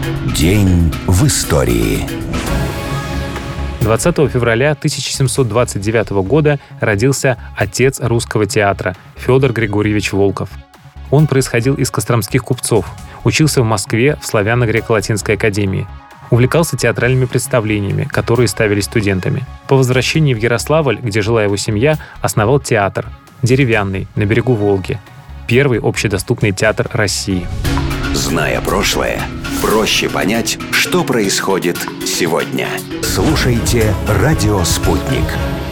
День в истории. 20 февраля 1729 года родился отец русского театра Федор Григорьевич Волков. Он происходил из костромских купцов, учился в Москве в Славяно-греко-латинской академии. Увлекался театральными представлениями, которые ставили студентами. По возвращении в Ярославль, где жила его семья, основал театр, деревянный, на берегу Волги. Первый общедоступный театр России. Зная прошлое, проще понять, что происходит сегодня. Слушайте «Радио Спутник».